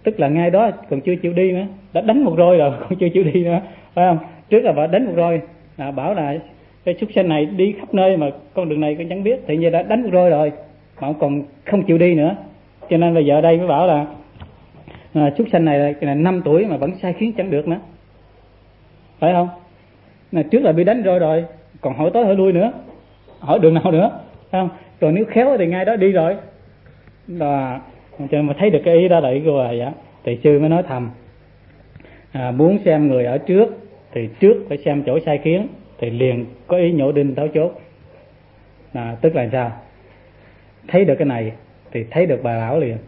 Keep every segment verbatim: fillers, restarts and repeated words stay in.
tức là ngay đó còn chưa chịu đi nữa, đã đánh một roi rồi còn chưa chịu đi nữa, phải không? Trước là bà đánh một roi, à, bảo là cái súc sinh này đi khắp nơi mà con đường này con chẳng biết, thì như đã đánh một roi rồi mà ông còn không chịu đi nữa. Cho nên bây giờ đây mới bảo là à, súc sinh này là năm tuổi mà vẫn sai khiến chẳng được nữa, phải không? Là trước là bị đánh roi rồi, còn hỏi tới hỏi lui nữa, hỏi đường nào nữa, phải không? Còn nếu khéo thì ngay đó đi rồi. Là cho nên mà thấy được cái ý đó là ý của bà vậy. Thì sư mới nói thầm, à, muốn xem người ở trước thì trước phải xem chỗ sai khiến, thì liền có ý nhổ đinh tháo chốt. À, tức là sao? Thấy được cái này thì thấy được bà lão liền.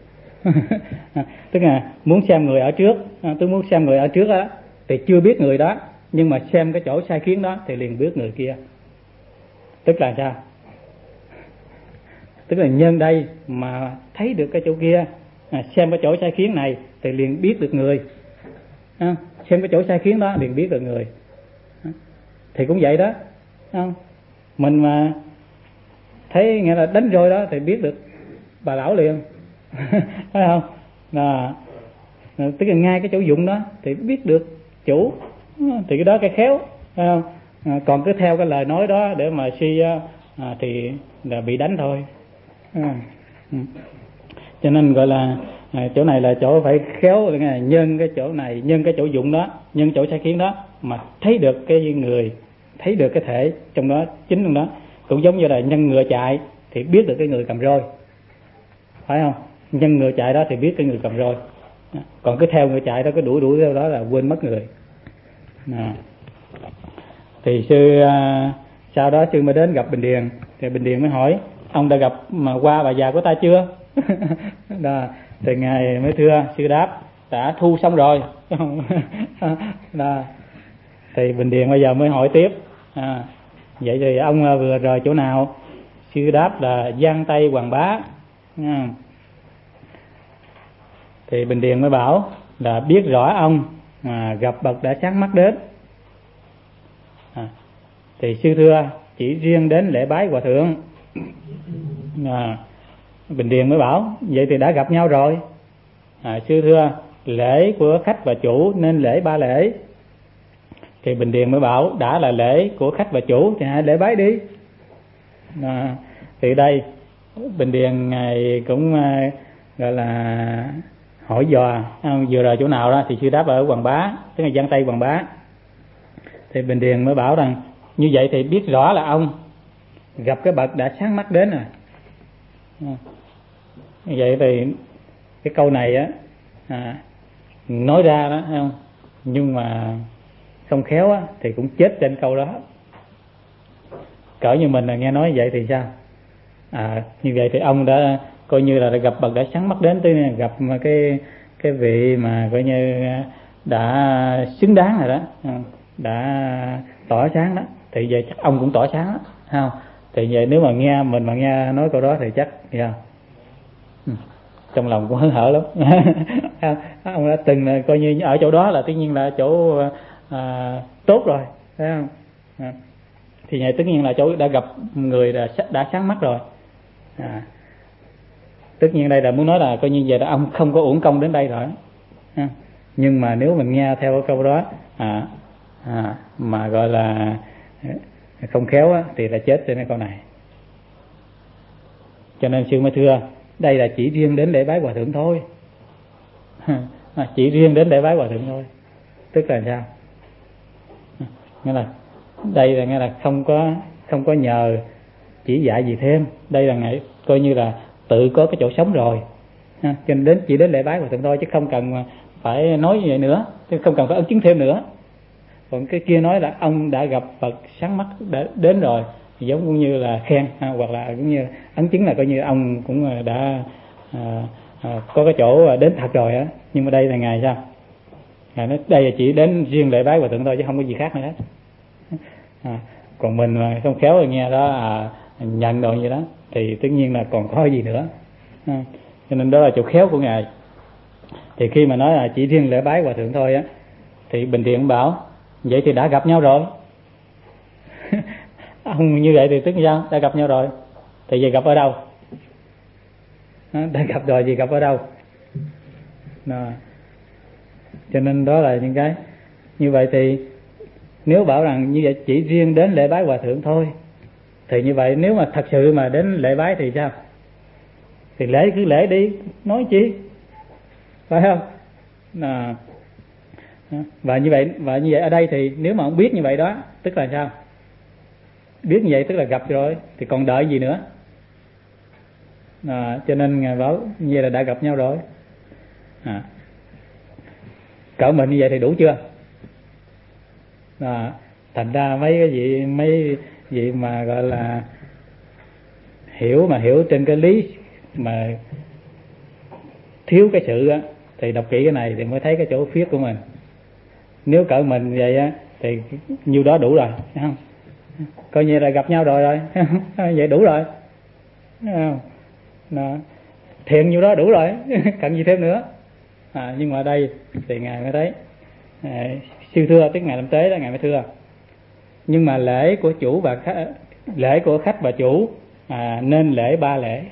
Tức là muốn xem người ở trước, à, tôi muốn xem người ở trước đó thì chưa biết người đó, nhưng mà xem cái chỗ sai khiến đó thì liền biết người kia. Tức là sao? Tức là nhân đây mà thấy được cái chỗ kia, à, xem cái chỗ sai khiến này thì liền biết được người, à, xem cái chỗ sai khiến đó liền biết được người. À, thì cũng vậy đó, không? Mình mà thấy nghĩa là đánh roi đó thì biết được bà lão liền. Phải không? Là tức là ngay cái chỗ dụng đó thì biết được chủ, thì cái đó cái khéo, phải không? À, còn cứ theo cái lời nói đó để mà suy, à, thì là bị đánh thôi. À, ừ. Cho nên gọi là à, chỗ này là chỗ phải khéo, nhân cái chỗ này, nhân cái chỗ dụng đó, nhân chỗ sai khiến đó mà thấy được cái người, thấy được cái thể trong đó, chính trong đó. Cũng giống như là nhân ngựa chạy thì biết được cái người cầm roi, phải không? Nhân ngựa chạy đó thì biết cái người cầm roi, còn cứ theo ngựa chạy đó, cứ đuổi đuổi theo đó là quên mất người. À. Thì sư à, sau đó sư mới đến gặp Bình Điền, thì Bình Điền mới hỏi ông đã gặp mà qua bà già của ta chưa? Đó. Thì ngài mới thưa, sư đáp đã thu xong rồi. Đó. Thì Bình Điền bây giờ mới hỏi tiếp, à, vậy thì ông vừa rời chỗ nào? Sư đáp là Giang Tây Hoàng Bá. À. Thì Bình Điền mới bảo là biết rõ ông mà gặp bậc đã sáng mắt đến. À. Thì sư thưa chỉ riêng đến lễ bái hòa thượng. À. Bình Điền mới bảo vậy thì đã gặp nhau rồi. À, sư thưa lễ của khách và chủ nên lễ ba lễ. Thì Bình Điền mới bảo đã là lễ của khách và chủ thì hãy lễ bái đi. À, thì đây Bình Điền ngài cũng uh, gọi là hỏi dò à, vừa rồi chỗ nào đó, thì sư đáp ở Hoàng Bá, tức là Giang Tây Hoàng Bá. Thì Bình Điền mới bảo rằng như vậy thì biết rõ là ông gặp cái bậc đã sáng mắt đến rồi. À, như vậy thì cái câu này á, à, nói ra đó, thấy không? Nhưng mà không khéo á thì cũng chết trên câu đó. Cỡ như mình là nghe nói vậy thì sao? À, như vậy thì ông đã coi như là đã gặp bậc đã sáng mắt đến, tới gặp cái cái vị mà coi như đã xứng đáng rồi đó, đã tỏ sáng đó, thì vậy chắc ông cũng tỏ sáng đó, không? Thì vậy nếu mà nghe mình mà nghe nói câu đó thì chắc yeah. Ừ. Trong lòng cũng hớn hở lắm. Ông đã từng coi như ở chỗ đó là tất nhiên là chỗ à, tốt rồi, thấy không? À. Thì vậy tất nhiên là chỗ đã gặp người đã, đã sáng mắt rồi. À. Tất nhiên đây là muốn nói là coi như vậy là ông không có uổng công đến đây rồi. À. Nhưng mà nếu mình nghe theo cái câu đó à, à, mà gọi là không khéo á, thì là chết trên cái câu này. Cho nên sư mới thưa đây là chỉ riêng đến lễ bái hòa thượng thôi. À, chỉ riêng đến lễ bái hòa thượng thôi. Tức là sao? À, nghĩa là đây là nghĩa là không có không có nhờ chỉ dạy gì thêm. Đây là ngày coi như là tự có cái chỗ sống rồi. À, cho nên đến chỉ đến lễ bái hòa thượng thôi, chứ không cần phải nói như vậy nữa, chứ không cần phải ấn chứng thêm nữa. Còn cái kia nói là ông đã gặp Phật sáng mắt đã đến rồi, giống cũng như là khen, ha, hoặc là cũng như ấn chứng là coi như ông cũng đã à, à, có cái chỗ đến thật rồi á. Nhưng mà đây là ngày sao? Ngài nói đây là chỉ đến riêng lễ bái hòa thượng thôi, chứ không có gì khác nữa hết. À, còn mình mà không khéo rồi nghe đó à, nhận đồ như đó thì tất nhiên là còn có gì nữa. À, cho nên đó là chỗ khéo của ngài. Thì khi mà nói là chỉ riêng lễ bái hòa thượng thôi á, thì Bình Điền bảo vậy thì đã gặp nhau rồi. Ông như vậy thì tức là sao? Đã gặp nhau rồi. Thì vậy gặp ở đâu? À, đã gặp rồi thì gặp ở đâu? À, Cho nên đó là những cái như vậy. Thì nếu bảo rằng như vậy chỉ riêng đến lễ bái hòa thượng thôi, thì như vậy nếu mà thật sự mà đến lễ bái thì sao? Thì lễ cứ lễ đi, nói chi, phải không? À, và như vậy và như vậy ở đây thì nếu mà ông biết như vậy đó, tức là sao? Biết như vậy tức là gặp rồi, thì còn đợi gì nữa? À, cho nên Ngài bảo như vậy là đã gặp nhau rồi. À, cỡ mình như vậy thì đủ chưa? À, thành ra mấy cái gì mấy gì mà gọi là hiểu mà hiểu trên cái lý mà thiếu cái sự á, thì đọc kỹ cái này thì mới thấy cái chỗ phiết của mình. Nếu cỡ mình vậy á thì nhiêu đó đủ rồi, thấy không? Coi như là gặp nhau rồi rồi, vậy đủ rồi, thấy không? Đó. Thiện nhiêu đó đủ rồi, cần gì thêm nữa. À, nhưng mà ở đây thì Ngài mới thấy à, sư thưa, tức Ngài làm tế đó, Ngài mới thưa. Nhưng mà lễ của chủ và khách, lễ của khách và chủ à, nên lễ ba lễ.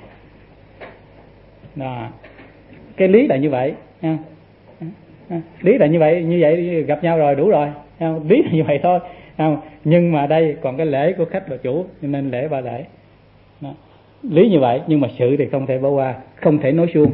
Đó. Cái lý là như vậy, nha. Lý là như vậy, như vậy gặp nhau rồi đủ rồi, lý là như vậy thôi. Nhưng mà đây còn cái lễ của khách và chủ nên lễ ba lễ. Đó. Lý như vậy nhưng mà sự thì không thể bỏ qua, không thể nói suông.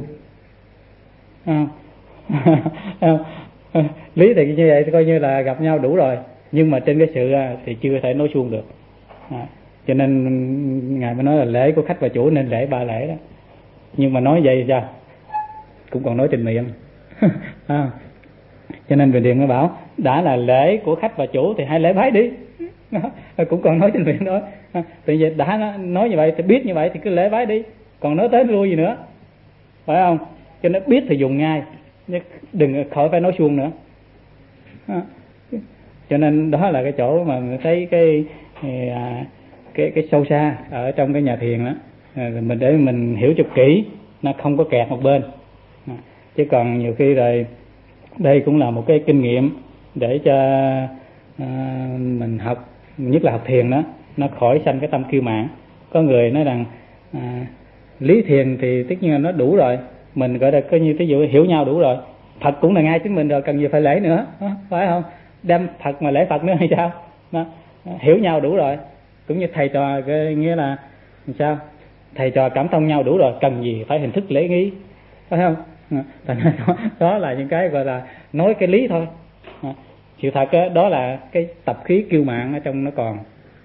Lý thì như vậy thì coi như là gặp nhau đủ rồi, nhưng mà trên cái sự thì chưa thể nói suông được. À, cho nên Ngài mới nói là lễ của khách và chủ nên lễ ba lễ đó. Nhưng mà nói vậy thì sao? Cũng còn nói trên miệng. À, cho nên Bình Điền mới bảo đã là lễ của khách và chủ thì hai lễ bái đi. Cũng còn nói trên miệng đó. À, thì vậy đã nói như vậy thì biết như vậy thì cứ lễ bái đi, còn nói tới lui gì nữa, phải không? Cho nên biết thì dùng ngay, đừng khỏi phải nói suông nữa. À, cho nên đó là cái chỗ mà mình thấy cái à, cái cái sâu xa ở trong cái nhà thiền đó. À, mình để mình hiểu cho kỹ, nó không có kẹt một bên. À, chứ còn nhiều khi rồi đây cũng là một cái kinh nghiệm để cho à, mình học, nhất là học thiền đó, nó khỏi sanh cái tâm kiêu mạn. Có người nói rằng à, lý thiền thì tất nhiên là nó đủ rồi, mình gọi là coi như ví dụ hiểu nhau đủ rồi, Phật cũng là ngay chính mình rồi, cần gì phải lễ nữa, phải không? Đem Phật mà lễ Phật nữa hay sao? Đó, hiểu nhau đủ rồi, cũng như thầy trò, cái nghĩa là sao? Thầy trò cảm thông nhau đủ rồi, cần gì phải hình thức lễ nghi, phải không? Thành ra đó, đó là những cái gọi là nói cái lý thôi. Sự thật đó, đó là cái tập khí kiêu mạn ở trong nó còn.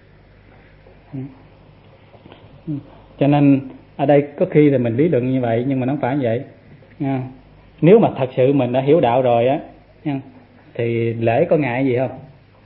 Cho nên ở đây có khi thì mình lý luận như vậy, nhưng mà nó không phải như vậy. Nếu mà thật sự mình đã hiểu đạo rồi á, thì lễ có ngại gì không?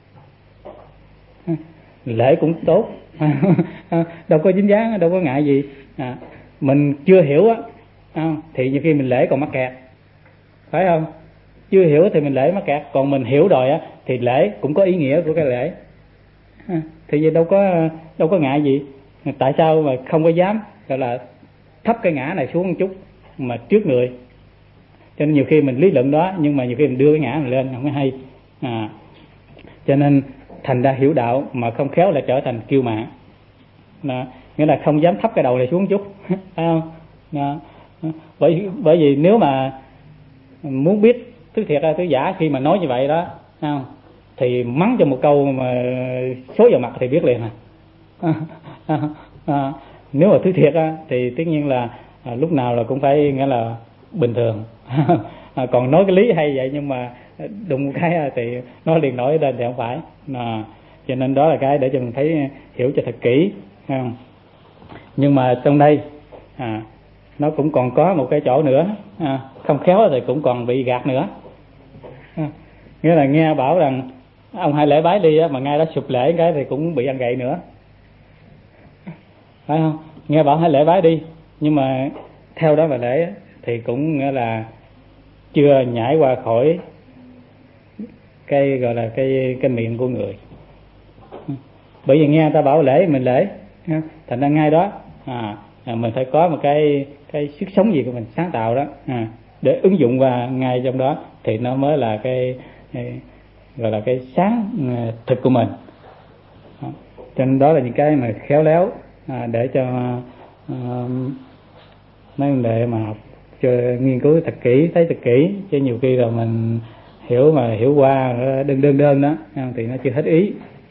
Lễ cũng tốt, đâu có dính dáng, đâu có ngại gì. À, mình chưa hiểu á, thì nhiều khi mình lễ còn mắc kẹt, phải không? Chưa hiểu thì mình lễ mắc kẹt, còn mình hiểu rồi á thì lễ cũng có ý nghĩa của cái lễ. À, thì vậy đâu có đâu có ngại gì. Tại sao mà không có dám gọi là thấp cái ngã này xuống một chút mà trước người? Cho nên nhiều khi mình lý luận đó, nhưng mà nhiều khi mình đưa cái ngã này lên không có hay. À, cho nên thành ra hiểu đạo mà không khéo là trở thành kiêu mạn. Đó, nghĩa là không dám thấp cái đầu này xuống một chút, phải không? Đó. Bởi bởi vì nếu mà muốn biết thứ thiệt ra thứ giả khi mà nói như vậy đó, không, thì mắng cho một câu mà xối vào mặt thì biết liền à. À, à, nếu mà thứ thiệt á thì tất nhiên là à, lúc nào là cũng phải nghĩa là bình thường. À, còn nói cái lý hay vậy nhưng mà đụng cái thì nó liền nổi lên thì không phải. À, cho nên đó là cái để cho mình thấy hiểu cho thật kỹ. À, nhưng mà trong đây à, nó cũng còn có một cái chỗ nữa, à, không khéo thì cũng còn bị gạt nữa. À, nghĩa là nghe bảo rằng ông hai lễ bái đi á, mà ngay đó sụp lễ cái thì cũng bị ăn gậy nữa, phải không? Nghe bảo hai lễ bái đi, nhưng mà theo đó mà lễ thì cũng nghĩa là chưa nhảy qua khỏi cái gọi là cái cái miệng của người. Bởi vì nghe người ta bảo lễ mình lễ, thành ra ngay đó à, mình phải có một cái cái sức sống gì của mình sáng tạo đó, à, để ứng dụng vào ngay trong đó thì nó mới là cái, cái gọi là cái sáng thực của mình. Đó. Cho nên đó là những cái mà khéo léo à, để cho à, mấy vấn đề mà học cho nghiên cứu thật kỹ, thấy thật kỹ, chứ nhiều khi là mình hiểu mà hiểu qua đơn đơn đơn đó thì nó chưa hết ý.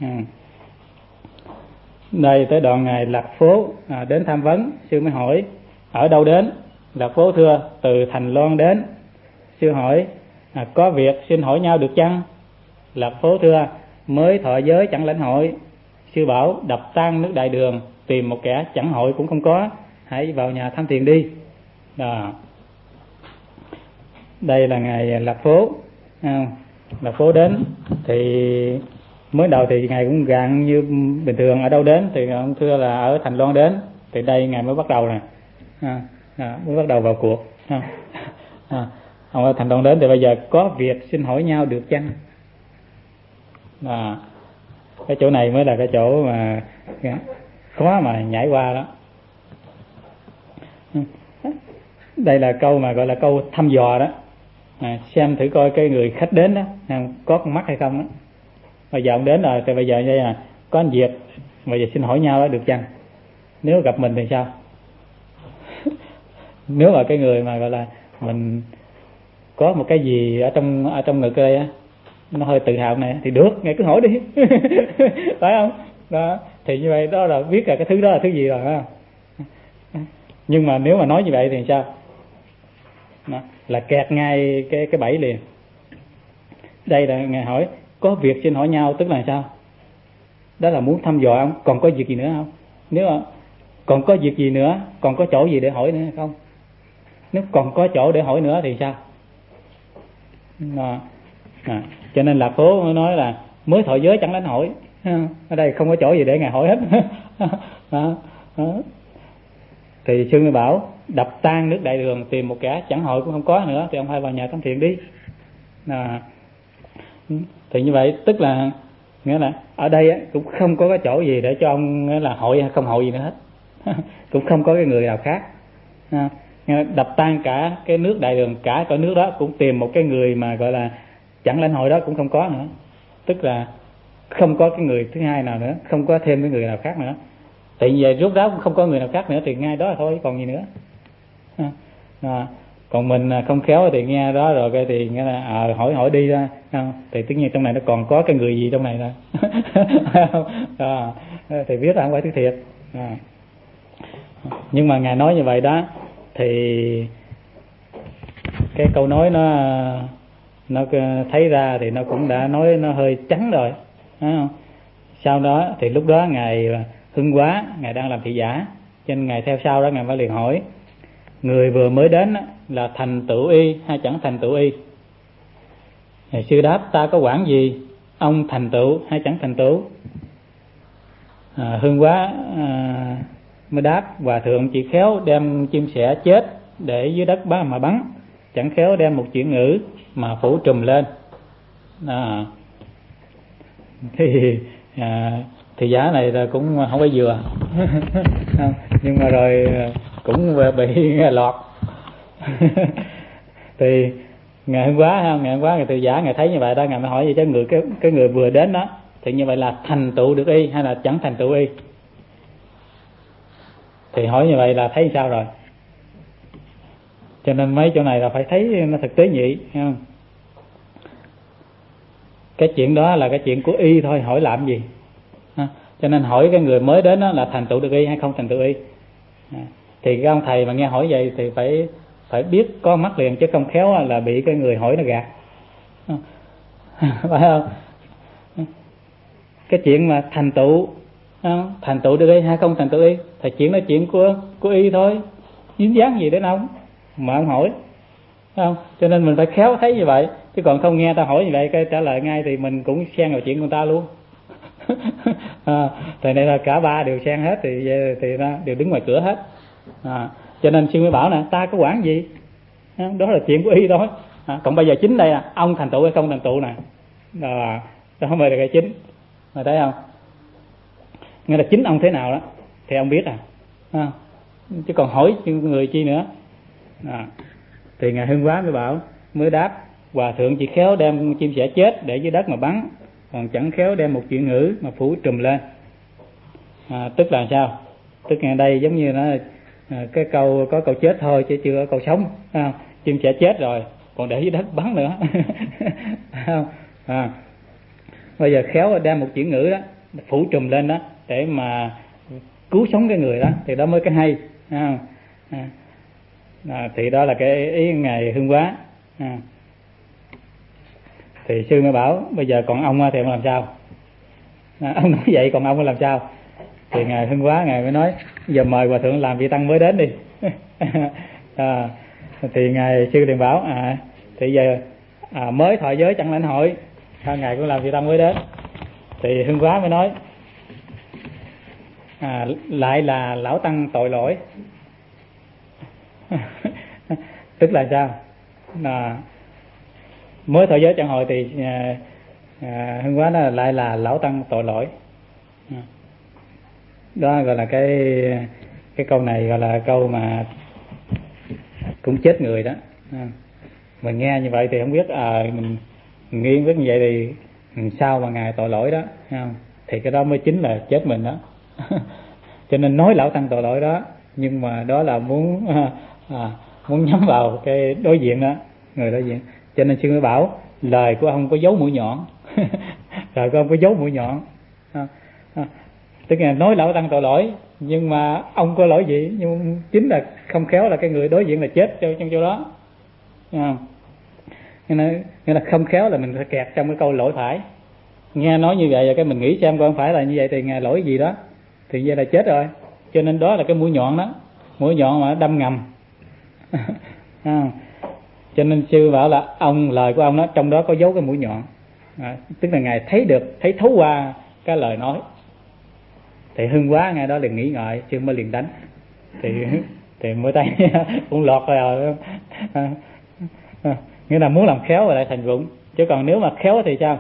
Đây tới đoạn ngài Lạc Phố à, đến tham vấn, sư mới hỏi ở đâu đến. Lạc Phố thưa từ Thành Loan đến. Sư hỏi à, có việc xin hỏi nhau được chăng? Lạc Phố thưa mới thọ giới chẳng lãnh hội. Sư bảo đập tan nước đại đường, tìm một kẻ chẳng hội cũng không có, hãy vào nhà tham thiền đi. Đó. Đây là ngài Lạc Phố. À, Lạc Phố đến thì mới đầu thì ngài cũng gạn như bình thường. Ở đâu đến thì ông thưa là ở Thành Loan đến. Thì đây ngài mới bắt đầu nè, à, à, mới bắt đầu vào cuộc. À, à, ông ở Thành Loan đến thì bây giờ có việc xin hỏi nhau được chăng? À, cái chỗ này mới là cái chỗ mà khó mà nhảy qua đó. Đây là câu mà gọi là câu thăm dò đó. À, xem thử coi cái người khách đến đó có con mắt hay không đó. Bây giờ ông đến rồi thì bây giờ đây là có anh việc, bây giờ xin hỏi nhau đó được chăng? Nếu gặp mình thì sao? Nếu mà cái người mà gọi là mình có một cái gì ở trong ở trong ngực đây á, nó hơi tự hào này thì được, ngài cứ hỏi đi. Phải không? Đó, thì như vậy đó là biết là cái thứ đó là thứ gì rồi ha. Nhưng mà nếu mà nói như vậy thì sao? Đó, là kẹt ngay cái cái bẫy liền. Đây là ngài hỏi có việc xin hỏi nhau, tức là sao? Đó là muốn thăm dò ông còn có việc gì nữa không? Nếu mà còn có việc gì nữa, còn có chỗ gì để hỏi nữa hay không? Nếu còn có chỗ để hỏi nữa thì sao? Đó. À, cho nên Lạc Phố mới nói là mới thọ giới chẳng lãnh hỏi. Ở đây không có chỗ gì để ngài hỏi hết. Đó. Đó. Thì sư mới bảo đập tan nước đại đường, tìm một kẻ chẳng hội cũng không có nữa, thì ông phải vào nhà tham thiền đi. À, thì như vậy tức là nghĩa là ở đây á, cũng không có cái chỗ gì để cho ông nghĩa là hội hay không hội gì nữa hết. Cũng không có cái người nào khác. À, đập tan cả cái nước đại đường, cả cái nước đó cũng tìm một cái người mà gọi là chẳng lãnh hội đó cũng không có nữa. Tức là không có cái người thứ hai nào nữa, không có thêm cái người nào khác nữa. Thì về lúc đó cũng không có người nào khác nữa thì ngay đó thôi, còn gì nữa. À, à, còn mình không khéo thì nghe đó rồi cái thì nghĩa là à, hỏi hỏi đi ra, không? Thì tất nhiên trong này nó còn có cái người gì trong này rồi. À, thì biết là không phải thứ thiệt. À. Nhưng mà ngài nói như vậy đó thì cái câu nói nó nó thấy ra thì nó cũng đã nói nó hơi trắng rồi. À, sau đó thì lúc đó ngài hưng quá, ngài đang làm thị giả, cho nên ngài theo sau đó ngài mới liền hỏi người vừa mới đến là thành tựu y hay chẳng thành tựu y? Thì sư đáp ta có quản gì, ông thành tựu hay chẳng thành tựu? À, hưng quá à, mới đáp hòa thượng chỉ khéo đem chim sẻ chết để dưới đất bá mà bắn, chẳng khéo đem một chữ ngữ mà phủ trùm lên. À, thì à, thì giá này là cũng không có vừa. Nhưng mà rồi cũng bị lọt. Thì ngày hôm qua ha, ngày hôm qua người từ giả ngài thấy như vậy đó, ngài mới hỏi vậy chứ người cái cái người vừa đến đó thì như vậy là thành tựu được y hay là chẳng thành tựu y? Thì hỏi như vậy là thấy sao rồi? Cho nên mấy chỗ này là phải thấy nó thực tế nhị, thấy không? Cái chuyện đó là cái chuyện của y thôi, hỏi làm gì? À, cho nên hỏi cái người mới đến đó là thành tựu được y hay không thành tựu y. À, thì cái ông thầy mà nghe hỏi vậy thì phải phải biết có mắt liền, chứ không khéo là bị cái người hỏi nó gạt. À, phải không? Cái chuyện mà thành tựu thành tựu được y hay không thành tựu y thì chuyện đó chuyện của của y thôi, dính dáng gì đến ông mà ông hỏi, không? Cho nên mình phải khéo thấy như vậy, chứ còn không nghe ta hỏi như vậy cái trả lời ngay thì mình cũng xen vào chuyện của người ta luôn. À, thì này là cả ba đều xen hết thì thì ra đều đứng ngoài cửa hết. À, cho nên sư mới bảo nè, ta có quản gì, đó là chuyện của y thôi. À, còn bây giờ chính đây là ông thành tựu hay không thành tựu nè, đó, đó mới là cái chính, mà thấy không? Nghĩa là chính ông thế nào đó thì ông biết à, à chứ còn hỏi người chi nữa. À, thì ngài Hưng Quá mới bảo mới đáp hòa thượng chỉ khéo đem chim sẻ chết để dưới đất mà bắn, còn chẳng khéo đem một chuyện ngữ mà phủ trùm lên. À, tức là sao? Tức là đây giống như nó à, cái câu có câu chết thôi chứ chưa có câu sống. À, chim sẻ chết rồi còn để dưới đất bắn nữa. Không? À, bây giờ khéo đem một chữ ngữ đó phủ trùm lên đó để mà cứu sống cái người đó, thì đó mới cái hay. À, à, à, thì đó là cái ý ngài Hương Hóa. À, thì sư mới bảo bây giờ còn ông thì ông làm sao? À, ông nói vậy còn ông làm sao? Thì ngài Hương Hóa ngài mới nói giờ mời hòa thượng làm vị tăng mới đến đi. À, thì ngài sư liền bảo à thì giờ à, mới thọ giới chẳng lãnh hội, sao ngài cũng làm vị tăng mới đến? Thì Hương Hóa mới nói à, lại là lão tăng tội lỗi. Tức là sao? À, mới thọ giới chẳng hội thì à, à, Hương Hóa nói lại là lão tăng tội lỗi. À, đó gọi là cái cái câu này gọi là câu mà cũng chết người đó. À, mình nghe như vậy thì không biết à, mình, mình nghiêng với như vậy thì sao mà ngài tội lỗi đó, không? Thì cái đó mới chính là chết mình đó. Cho nên nói lão tăng tội lỗi đó, nhưng mà đó là muốn à, muốn nhắm vào cái đối diện đó, người đối diện. Cho nên sư mới bảo lời của ông có dấu mũi nhọn. Lời của ông có dấu mũi nhọn. À, à, tức là nói lão tăng tội lỗi, nhưng mà ông có lỗi gì? Nhưng chính là không khéo là cái người đối diện là chết trong chỗ đó. À, nghĩa là không khéo là mình phải kẹt trong cái câu lỗi phải. Nghe nói như vậy rồi cái mình nghĩ xem coi không phải là như vậy thì ngài lỗi gì đó, thì vậy là chết rồi. Cho nên đó là cái mũi nhọn đó, mũi nhọn mà đâm ngầm. À, cho nên sư bảo là ông lời của ông đó trong đó có dấu cái mũi nhọn. À, tức là ngài thấy được, thấy thấu qua cái lời nói. Thì Hương Hóa ngài đó liền nghĩ ngợi, sư mới liền đánh. Thì thì mới tay cũng lọt rồi. À, à, nghĩa là muốn làm khéo rồi lại thành rụng. Chứ còn nếu mà khéo thì sao?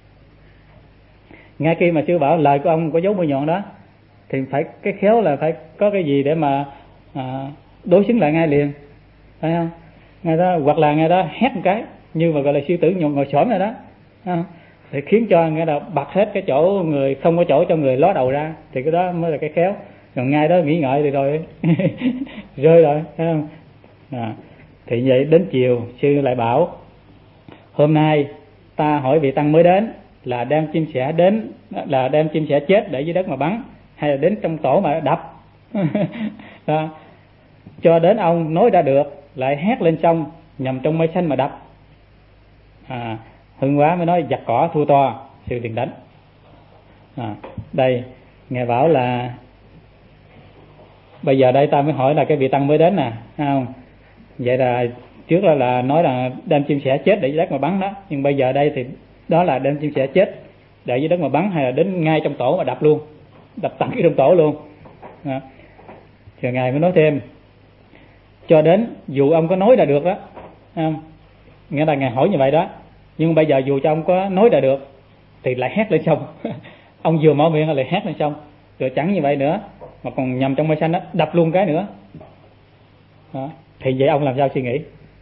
Ngay khi mà sư bảo lời của ông có dấu mũi nhọn đó, thì phải cái khéo là phải có cái gì để mà à, đối xứng lại ngay liền, phải không? Ngay đó, hoặc là ngay đó hét một cái như mà gọi là sư tử ngồi xổm rồi đó, không? Thì khiến cho ngay là bật hết cái chỗ người, không có chỗ cho người ló đầu ra, thì cái đó mới là cái khéo. Còn ngay đó nghĩ ngợi thì rồi rơi rồi, phải không? À, thì vậy đến chiều sư lại bảo hôm nay ta hỏi vị tăng mới đến là đem chim sẻ đến, là đem chim sẻ chết để dưới đất mà bắn, hay là đến trong tổ mà đập. Đó. Cho đến ông nói ra được lại hét lên xong nhằm trong mây xanh mà đập. À, Hương Hóa mới nói giặt cỏ thua to, sư liền đánh. À, đây ngài bảo là bây giờ đây ta mới hỏi là cái vị tăng mới đến nè, không? Vậy là trước là, là nói là đem chim sẻ chết để dưới đất mà bắn đó, nhưng bây giờ đây thì đó là đem chim sẻ chết để dưới đất mà bắn, hay là đến ngay trong tổ mà đập luôn, đập tận cái trong tổ luôn. Đó. Rồi ngài mới nói thêm cho đến dù ông có nói ra được đó, không? Nghĩa là ngài hỏi như vậy đó, nhưng bây giờ dù cho ông có nói ra được thì lại hét lên xong. Ông vừa mở miệng lại hét lên xong, rồi chẳng như vậy nữa mà còn nhằm trong mây xanh đó đập luôn cái nữa. Đó. Thì vậy ông làm sao suy nghĩ?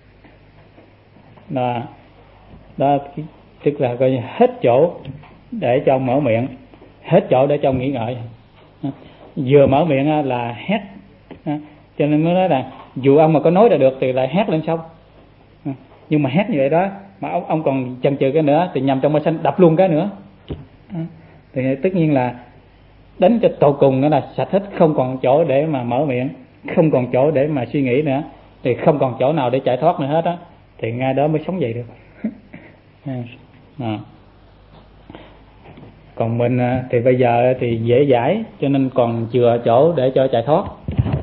Đó, đó tức là coi như hết chỗ để cho ông mở miệng, hết chỗ để cho ông nghĩ ngợi. Vừa mở miệng là hét, cho nên mới nói là dù ông mà có nói ra được thì lại hét lên xong. Nhưng mà hét như vậy đó mà ông ông còn chần chừ cái nữa thì nhằm trong mây xanh đập luôn cái nữa. Thì tất nhiên là đánh cho tột cùng nữa là sạch hết, không còn chỗ để mà mở miệng, không còn chỗ để mà suy nghĩ nữa, thì không còn chỗ nào để chạy thoát nữa hết á, thì ngay đó mới sống dậy được. À. Còn mình thì bây giờ thì dễ dãi, cho nên còn chừa chỗ để cho chạy thoát.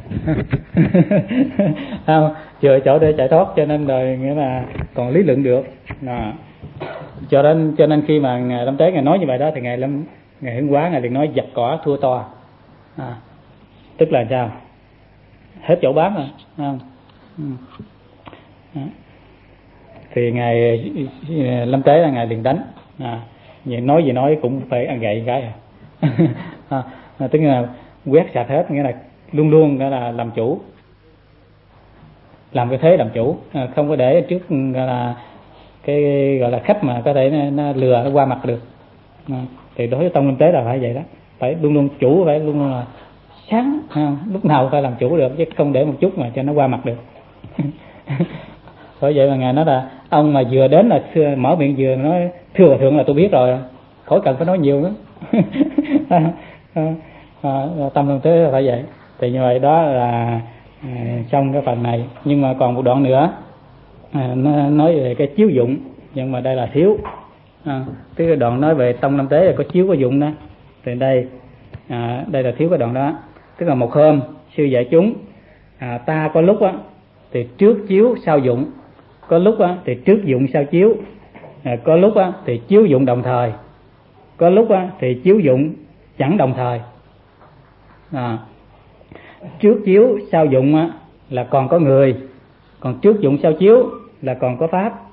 Không, chừa chỗ để chạy thoát, cho nên rồi nghĩa là còn lý luận được. À. Cho nên cho nên khi mà ngài Lâm Tế ngài nói như vậy đó thì ngài Lâm ngài Hương Hóa ngài liền nói giặt cỏ thua to. À. Tức là sao? Hết chỗ bám rồi, không? Ừ. À. Thì ngài Lâm Tế là ngài liền đánh. À. Vậy nói gì nói cũng phải ăn gậy cái. À. À, tức là quét sạch hết, nghĩa là luôn luôn nghĩa là làm chủ, làm cái thế làm chủ, à, không có để trước gọi là cái gọi là khách mà có thể nó, nó lừa nó qua mặt được. À, thì đối với tông Lâm Tế là phải vậy đó, phải luôn luôn chủ, phải luôn luôn là sáng, à, lúc nào phải làm chủ được, chứ không để một chút mà cho nó qua mặt được. Bởi vậy mà ngài nói là Ông mà vừa đến là xưa, mở miệng vừa nói thưa hòa thượng là tôi biết rồi, khỏi cần phải nói nhiều nữa. à, à, à, tâm Long Tế là phải vậy. Thì như vậy đó là à, trong cái phần này. Nhưng mà còn một đoạn nữa à, nói về cái chiếu dụng, nhưng mà đây là thiếu. À, tức là đoạn nói về tông Long Tế là có chiếu có dụng đó. Thì đây à, đây là thiếu cái đoạn đó. Tức là một hôm sư dạy chúng à, ta có lúc á thì trước chiếu sau dụng, có lúc á thì trước dụng sau chiếu, à, có lúc á thì chiếu dụng đồng thời, có lúc á thì chiếu dụng chẳng đồng thời. À, trước chiếu sau dụng á là còn có người, còn trước dụng sau chiếu là còn có pháp.